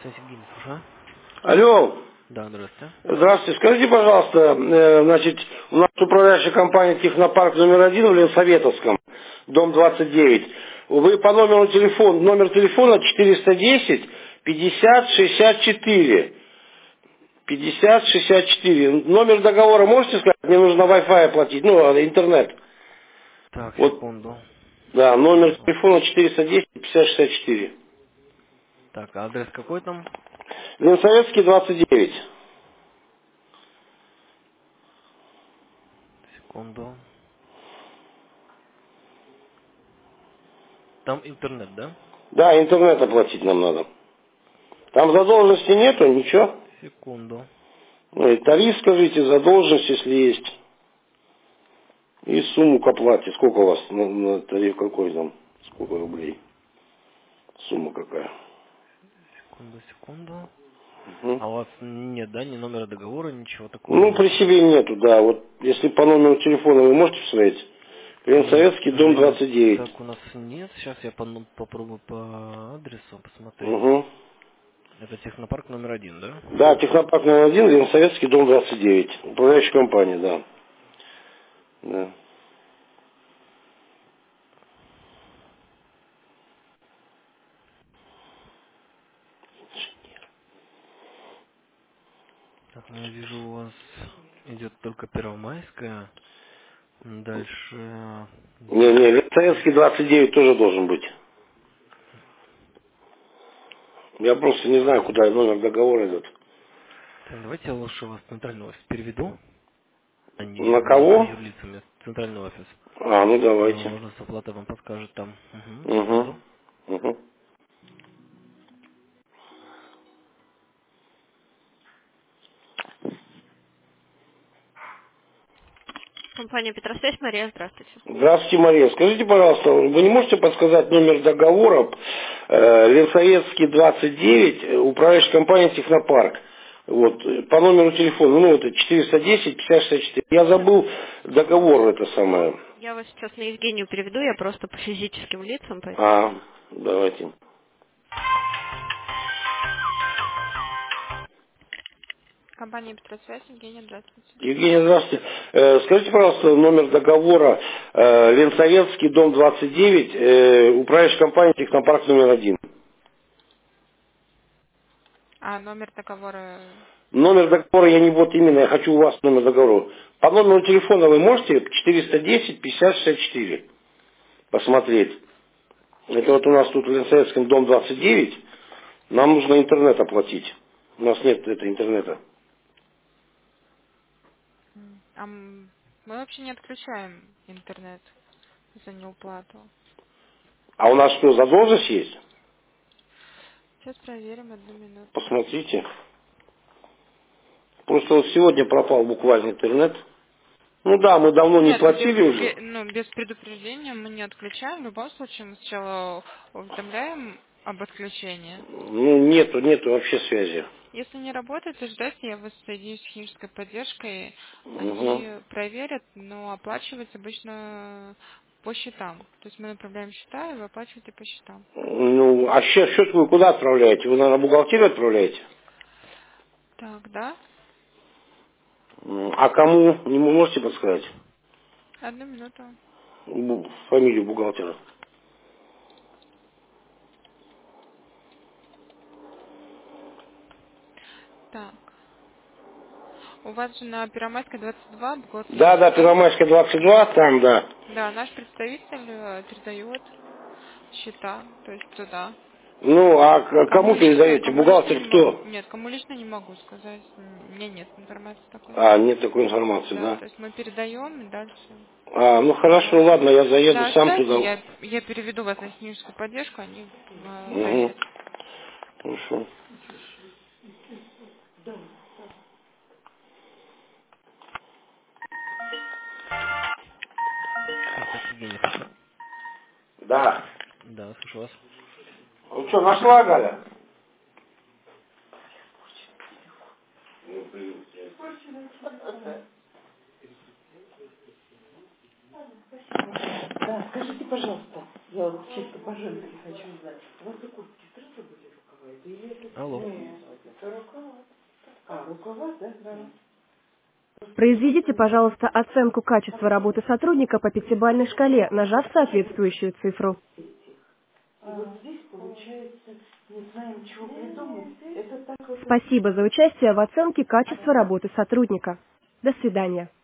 Связь Евгений, слушаю. Алло, Да, здравствуйте. здравствуйте. Скажите, пожалуйста, значит, у нас управляющая компания «Технопарк номер 1» в Ленсоветовском, дом 29. Вы по номер телефона 410 50 64. 50 64. Номер договора можете сказать? Мне нужно Wi-Fi оплатить, интернет. Так, Вот, секунду. да, номер телефона 410 50 64. Так, а адрес какой там? Ленсоветский 29. Секунду. Там интернет, да? Да, интернет оплатить нам надо. Там задолженности нету, ничего. Секунду. Ну и тариф скажите, задолженность, если есть. И сумму к оплате. Сколько у вас на тариф какой там? Сколько рублей? Сумма какая? Секунду. Мгм. А у вас нет, да, ни номера договора, ничего такого Ну, нет? при себе нету, да. Вот если по номеру телефона вы можете посмотреть. Нет, к Ленсоветский, дом сожалению, 29. так у нас нет. Сейчас я попробую по адресу посмотреть. Угу. Это технопарк номер 1, да? Да, Технопарк номер 1, Ленсоветский, дом 29. Управляющая компания, да. Да. Так, ну я вижу, у вас идет только Первомайская. Дальше... Не, Ленсоветский 29 тоже должен быть. Я просто не знаю, куда номер договора идет. Так, давайте я лучше вас в центральный офис переведу, а не На с кого? юрлицами. Центральный офис. А, ну давайте. Возможно, с оплатой вам подскажет там. Угу, Угу. секунду. Угу. Компания Петросвязь, Мария, здравствуйте. Здравствуйте, Мария. Скажите, пожалуйста, вы не можете подсказать номер договора Ленсоветский 29, управляющая компания «Технопарк». Вот, по номеру телефона, это 410 5064. Я забыл договор это самое. Я вас сейчас на Евгению переведу, я просто по физическим лицам, поэтому... А, давайте. Компания Петросвязь, Евгения, здравствуйте. Евгений, здравствуйте. Скажите, пожалуйста, номер договора Ленсоветский, дом 29, управляющая компания «Технопарк» номер 1. А номер договора... Номер договора я не вот именно, я хочу у вас номер договора. По номеру телефона вы можете 410 50 64 посмотреть. Это вот у нас тут в Ленсоветском, дом 29. Нам нужно интернет оплатить. У нас нет интернета. Мы вообще не отключаем интернет за неуплату. А у нас что, задолженность есть? Сейчас проверим, одну минуту. Посмотрите. Просто вот сегодня пропал буквально интернет. Ну да, мы давно не Нет, платили уже. без предупреждения мы не отключаем. В любом случае мы сначала уведомляем об отключении. Ну, нету вообще связи. Если не работает, то ждать, я вас соединю с технической поддержкой. Угу. Они проверят, но оплачивать обычно по счетам. То есть мы направляем счета, и вы оплачиваете по счетам. Ну, а счет вы куда отправляете? Вы, наверное, бухгалтерию отправляете? Так, да? А кому? Не можете подсказать? Одну минуту. Фамилию бухгалтера. Так. У вас же на Первомайской 22 Да, бухгалтерия, да, да? Первомайская 22, там, да. Да, наш представитель передает счета, то есть туда. Ну, а кому передаете? Кому лично Бухгалтер не могу. кто? Нет, кому лично не могу сказать. У меня нет информации такой. А, нет такой информации, Да, да? то есть мы передаем и дальше А, ну хорошо, ладно, оплачиваем. я заеду Да, сам ожидайте, туда. я переведу вас на техническую поддержку, они Угу. проверят. Хорошо. Так, связь Евгений, слушаю. Да. Да, слушаю вас. Ну что, нашла, Галя? Да, скажите, пожалуйста, я вот чисто по-женски хочу узнать. У вас и куртки сразу были? Алло. Произведите, пожалуйста, оценку качества работы сотрудника по пятибалльной шкале, нажав соответствующую цифру. Спасибо за участие в оценке качества работы сотрудника. До свидания.